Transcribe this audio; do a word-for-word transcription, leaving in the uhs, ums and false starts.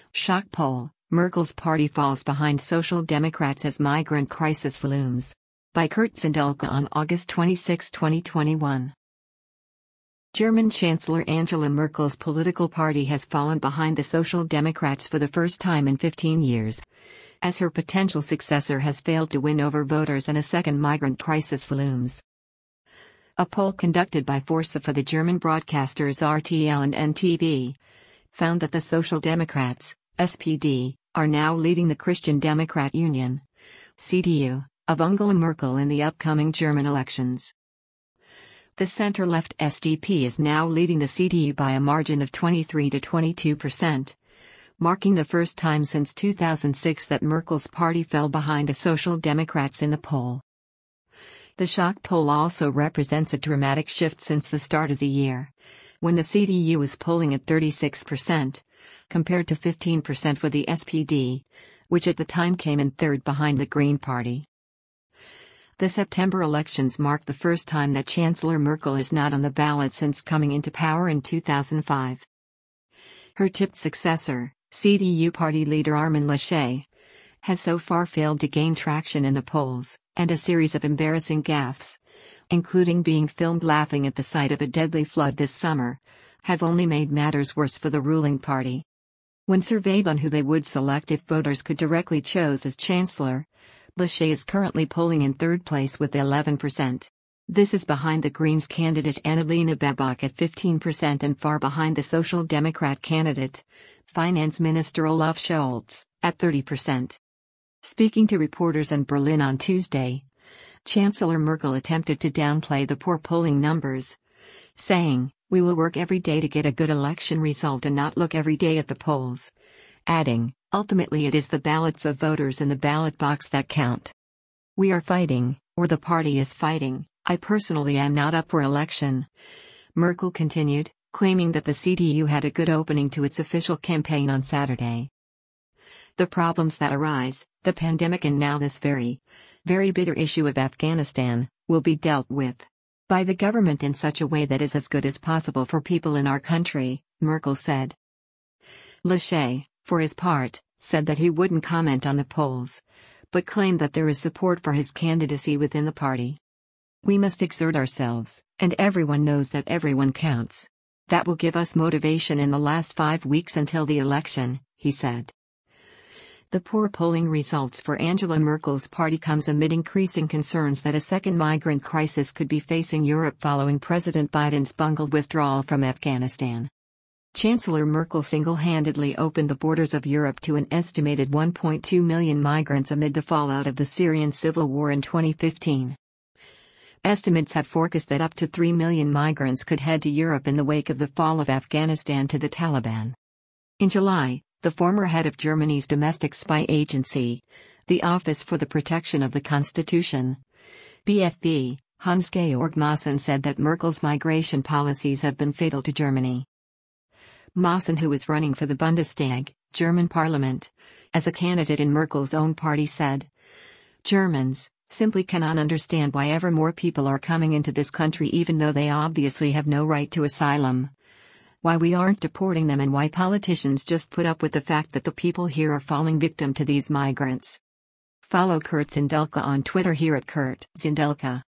Shock poll: Merkel's party falls behind Social Democrats as migrant crisis looms. By Kurt Zindelka on August twenty-sixth, twenty twenty-one. German Chancellor Angela Merkel's political party has fallen behind the Social Democrats for the first time in fifteen years, as her potential successor has failed to win over voters and a second migrant crisis looms. A poll conducted by Forsa for the German broadcasters R T L and N T V found that the Social Democrats, S P D, are now leading the Christian Democrat Union, C D U, of Angela Merkel in the upcoming German elections. The center-left S D P is now leading the C D U by a margin of twenty-three to twenty-two percent, marking the first time since two thousand six that Merkel's party fell behind the Social Democrats in the poll. The shock poll also represents a dramatic shift since the start of the year, when the C D U was polling at thirty-six percent, compared to fifteen percent for the S P D, which at the time came in third behind the Green Party. The September elections mark the first time that Chancellor Merkel is not on the ballot since coming into power in two thousand five. Her tipped successor, C D U party leader Armin Laschet, has so far failed to gain traction in the polls, and a series of embarrassing gaffes, including being filmed laughing at the sight of a deadly flood this summer, have only made matters worse for the ruling party. When surveyed on who they would select if voters could directly choose as chancellor, Laschet is currently polling in third place with eleven percent. This is behind the Greens candidate Annalena Baerbock at fifteen percent and far behind the Social Democrat candidate, Finance Minister Olaf Scholz, at thirty percent. Speaking to reporters in Berlin on Tuesday, Chancellor Merkel attempted to downplay the poor polling numbers, saying, "We will work every day to get a good election result and not look every day at the polls," adding, "Ultimately it is the ballots of voters in the ballot box that count. We are fighting, or the party is fighting. I personally am not up for election," Merkel continued, claiming that the C D U had a good opening to its official campaign on Saturday. The problems that arise, the pandemic and now this very, very bitter issue of Afghanistan, will be dealt with by the government in such a way that is as good as possible for people in our country, Merkel said. Laschet, for his part, said that he wouldn't comment on the polls, but claimed that there is support for his candidacy within the party. "We must exert ourselves, and everyone knows that everyone counts. That will give us motivation in the last five weeks until the election," he said. The poor polling results for Angela Merkel's party comes amid increasing concerns that a second migrant crisis could be facing Europe following President Biden's bungled withdrawal from Afghanistan. Chancellor Merkel single-handedly opened the borders of Europe to an estimated one point two million migrants amid the fallout of the Syrian civil war in twenty fifteen. Estimates have forecast that up to three million migrants could head to Europe in the wake of the fall of Afghanistan to the Taliban. In July, the former head of Germany's domestic spy agency, the Office for the Protection of the Constitution, B F B, Hans-Georg Maassen, said that Merkel's migration policies have been fatal to Germany. Maassen, who is running for the Bundestag, German parliament, as a candidate in Merkel's own party, said, "Germans simply cannot understand why ever more people are coming into this country even though they obviously have no right to asylum. Why we aren't deporting them and why politicians just put up with the fact that the people here are falling victim to these migrants." Follow Kurt Zindelka on Twitter here at Kurt Zindelka.